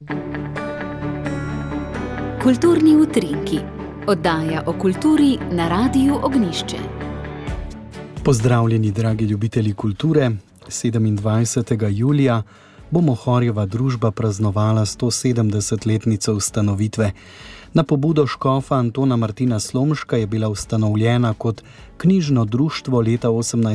Kulturni utrinki, oddaja o kulturi na Radiu Ognjišče. Pozdravljeni, dragi ljubitelji kulture. 27. julija bo Mohorjeva družba praznovala 170-letnico ustanovitve. Na pobudo škofa Antona Martina Slomška je bila ustanovljena kot knjižno društvo leta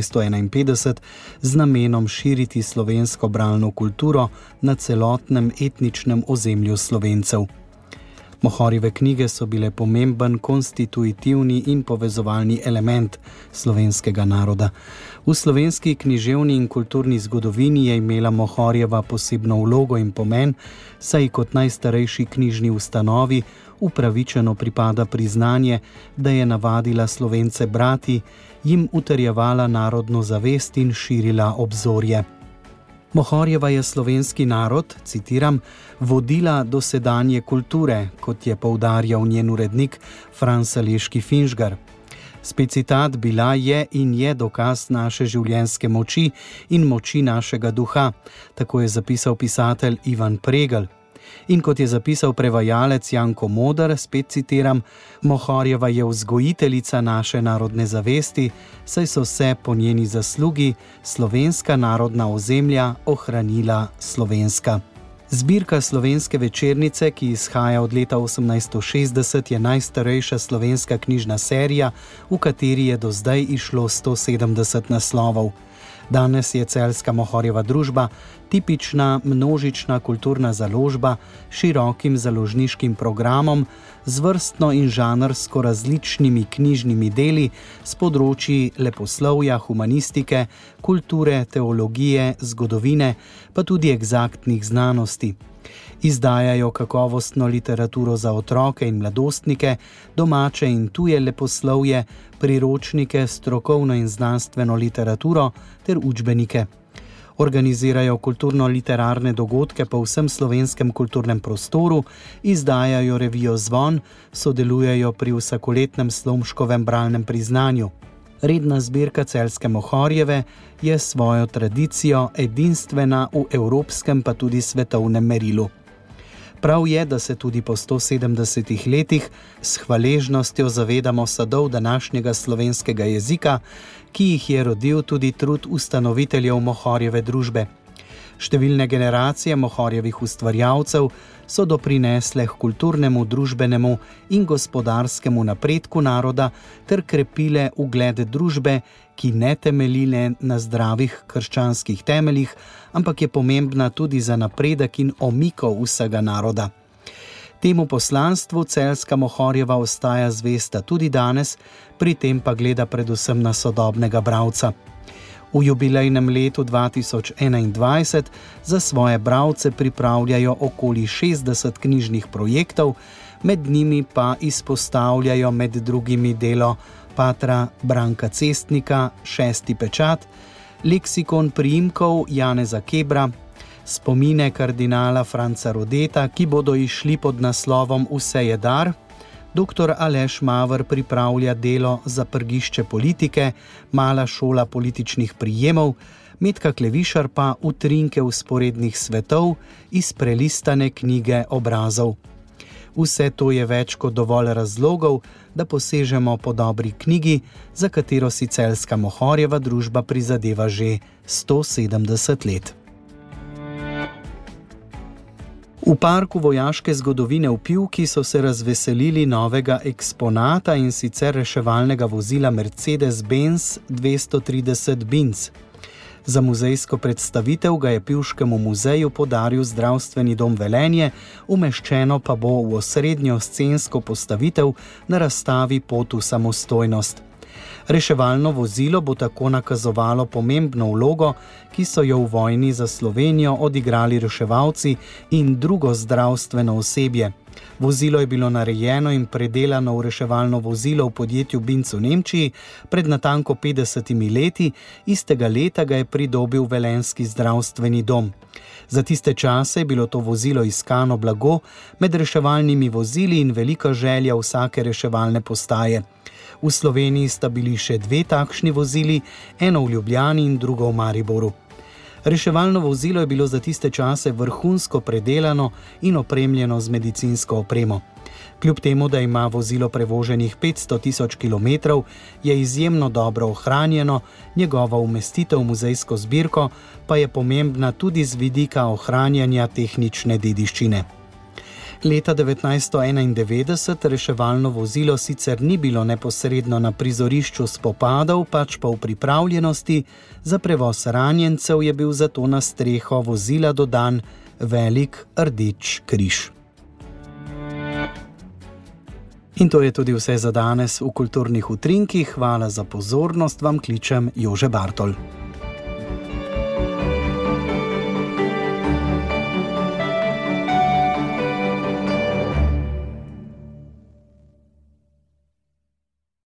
1851 z namenom širiti slovensko bralno kulturo na celotnem etničnem ozemlju Slovencev. Mohorjeve knjige so bile pomemben konstitutivni in povezovalni element slovenskega naroda. V slovenski književni in kulturni zgodovini je imela Mohorjeva posebno vlogo in pomen, saj kot najstarejši knjižni ustanovi upravičeno pripada priznanje, da je navadila Slovence brati, jim utrjevala narodno zavest in širila obzorje. Mohorjeva je slovenski narod, citiram, vodila do sedanje kulture, kot je poudarjal njen urednik Franz Aleški Finžgar. Spet citat: bila je in je dokaz naše življenjske moči in moči našega duha, tako je zapisal pisatelj Ivan Pregl. In kot je zapisal prevajalec Janko Moder, spet citiram, Mohorjeva je vzgojiteljica naše narodne zavesti, saj so se po njeni zaslugi slovenska narodna ozemlja ohranila slovenska. Zbirka Slovenske večernice, ki izhaja od leta 1860, je najstarejša slovenska knjižna serija, v kateri je do zdaj išlo 170 naslovov. Danes je celjska Mohorjeva družba tipična množična kulturna založba s širokim založniškim programom, z vrstno in žanrsko različnimi knjižnimi deli s področji leposlovja, humanistike, kulture, teologije, zgodovine, pa tudi eksaktnih znanosti. Izdajajo kakovostno literaturo za otroke in mladostnike, domače in tuje leposlovje, priročnike, strokovno in znanstveno literaturo ter učbenike. Organizirajo kulturno-literarne dogodke po vsem slovenskem kulturnem prostoru, izdajajo revijo Zvon, sodelujejo pri vsakoletnem Slomškovem bralnem priznanju. Redna zbirka celjske Mohorjeve je svojo tradicijo edinstvena v evropskem pa tudi svetovnem merilu. Prav je, da se tudi po 170 letih s hvaležnostjo zavedamo sadov današnjega slovenskega jezika, ki jih je rodil tudi trud ustanoviteljev Mohorjeve družbe. Številne generacije Mohorjevih ustvarjalcev so doprinesle k kulturnemu, družbenemu in gospodarskemu napredku naroda ter krepile ugled družbe, ki ne temelji na zdravih krščanskih temeljih, ampak je pomembna tudi za napredek in omiko vsega naroda. Temu poslanstvu celjska Mohorjeva ostaja zvesta tudi danes, pri tem pa gleda predvsem na sodobnega bralca. V jubilejnem letu 2021 za svoje bralce pripravljajo okoli 60 knjižnih projektov, med njimi pa izpostavljajo med drugimi delo patra Branka Cestnika, Šesti pečat, leksikon priimkov Janeza Kebra, spomine kardinala Franca Rodeta, ki bodo išli pod naslovom Vse je dar. Dr. Aleš Maver pripravlja delo Za prgišče politike, Mala šola političnih prijemov, Metka Klevišar pa Utrinke vzporednih svetov iz prelistane knjige obrazov. Vse to je več kot dovolj razlogov, da posežemo po dobri knjigi, za katero si celjska Mohorjeva družba prizadeva že 170 let. V parku vojaške zgodovine v Pivki so se razveselili novega eksponata, in sicer reševalnega vozila Mercedes-Benz 230 Binz. Za muzejsko predstavitev ga je Pivškemu muzeju podaril Zdravstveni dom Velenje, umeščeno pa bo v osrednjo scensko postavitev na razstavi Pot v samostojnost. Reševalno vozilo bo tako nakazovalo pomembno vlogo, ki so jo v vojni za Slovenijo odigrali reševalci in drugo zdravstveno osebje. Vozilo je bilo narejeno in predelano v reševalno vozilo v podjetju Binz v Nemčiji pred natanko 50 leti, istega leta ga je pridobil Velenjski zdravstveni dom. Za tiste čase je bilo to vozilo iskano blago med reševalnimi vozili in velika želja vsake reševalne postaje. V Sloveniji sta bili še 2 takšni vozili, eno v Ljubljani in drugo v Mariboru. Reševalno vozilo je bilo za tiste čase vrhunsko predelano in opremljeno z medicinsko opremo. Kljub temu, da ima vozilo prevoženih 500.000 km, je izjemno dobro ohranjeno, njegova umestitev v muzejsko zbirko pa je pomembna tudi z vidika ohranjanja tehnične dediščine. Leta 1991 reševalno vozilo sicer ni bilo neposredno na prizorišču spopadov, pač pa v pripravljenosti, za prevoz ranjencev je bil zato na streho vozila dodan velik rdeč križ. In to je tudi vse za danes v Kulturnih utrinkih. Hvala za pozornost, vam kličem Jože Bartol.